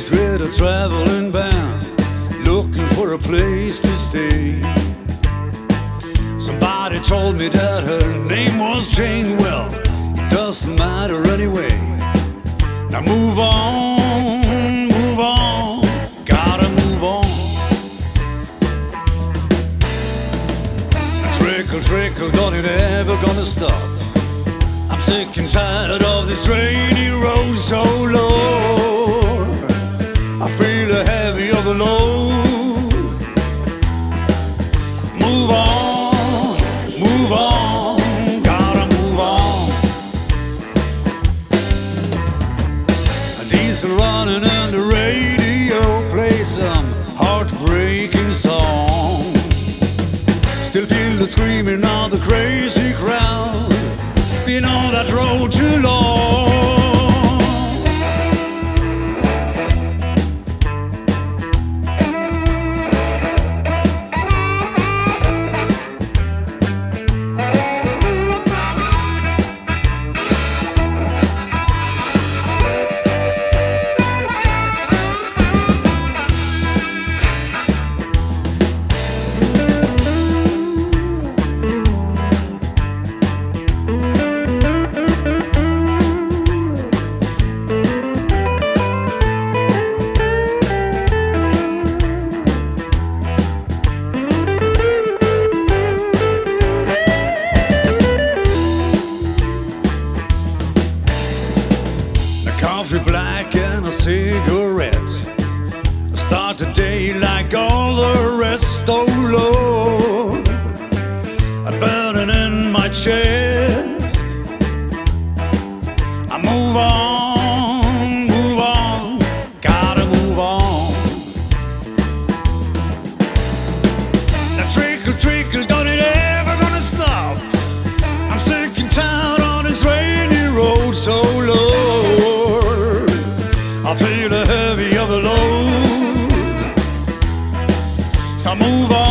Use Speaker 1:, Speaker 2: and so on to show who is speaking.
Speaker 1: place with a traveling band, looking for a place to stay. Somebody told me that her name was Jane. Well, it doesn't matter anyway. Now move on, gotta move on. Trickle, trickle, don't it ever gonna stop? I'm sick and tired of this rainy road so low. I feel the heavy of the load. Move on, gotta move on. A diesel running and the radio plays some heartbreaking song. Still feel the screaming of the crazy crowd. Been on that road too long. Coffee black and a cigarette. Start the day like all the rest. Oh Lord, I'm burning in my chest. I move on, gotta move on. Now trickle, trickle, don't it ever gonna stop? I'm sick and tired on this rainy road so low. I feel the heavy of the load. So move on.